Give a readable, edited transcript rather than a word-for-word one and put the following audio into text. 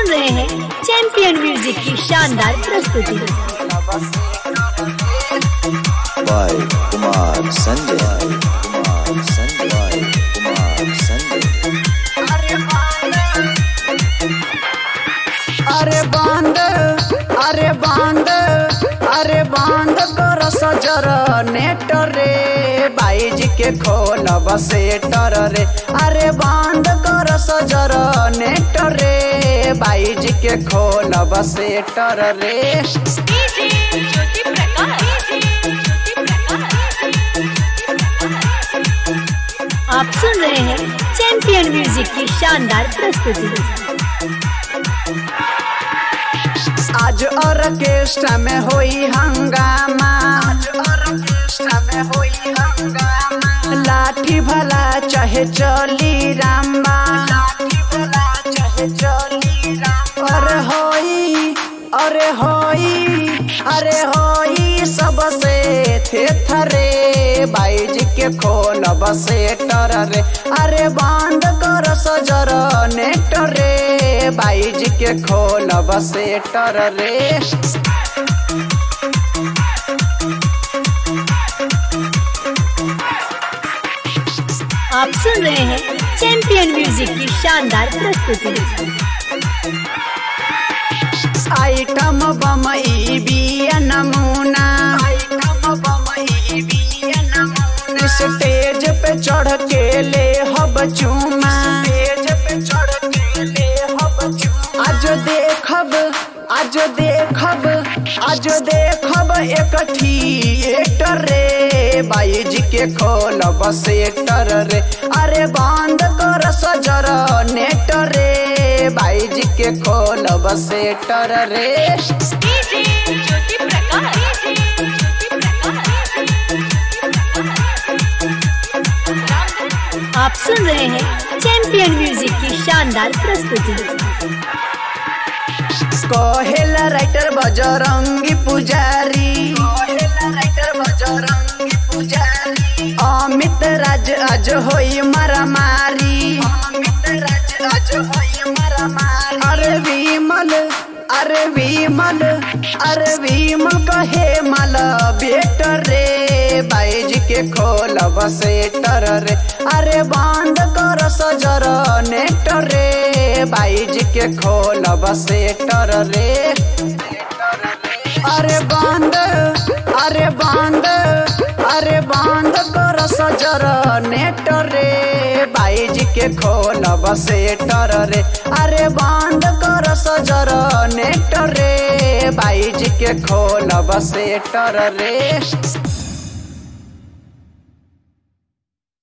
सुन रहे हैं चैंपियन म्यूजिक की शानदार प्रस्तुति। बाय कुमार संजय। अरे बांध कर सजर नेट रे बाईज के खोलब सेटर रे। अरे बांध कर सजर नेट रे बाईज के खोलब सेटर रे। आप सुन रहे हैं चैंपियन म्यूजिक की शानदार प्रस्तुति। आज ऑर्केस्ट्रा में होई हंगामा, लाठी भला चाहे चली रामा। अरे होई सबसे थे थरे बाईज के खोलब सेटर रे। अरे बांध कर सजर नेट रे बाईज के खोलब सेटर रे। आप सुन रहे हैं चैंपियन म्यूजिक की शानदार प्रस्तुति। आइटम बमई बिया नमूना, स्टेज पे चढ़ के ले हब चूमा। आज देखब एक थिएटर रे बाईज के खोलब सेटर रे। अरे बांध कर सजर नेट रे बाईज के खोलब सेटर रे। आप सुन रहे हैं चैंपियन म्यूजिक की शानदार प्रस्तुति। कहेला राइटर बजरंगी पुजारी, अमित राज आज होई मारामारी। अरे विमल कहे माल बेटर रे बाईज के खोलब सेटर रे। अरे बांध कर सजर नेट रे बाईज के खोलब सेटर रे। अरे बांध कर सजर नेट रे बाईज के खोलब सेटर रे। अरे बांध कर सजर नेट रे बाईज के खोलब सेटर रे।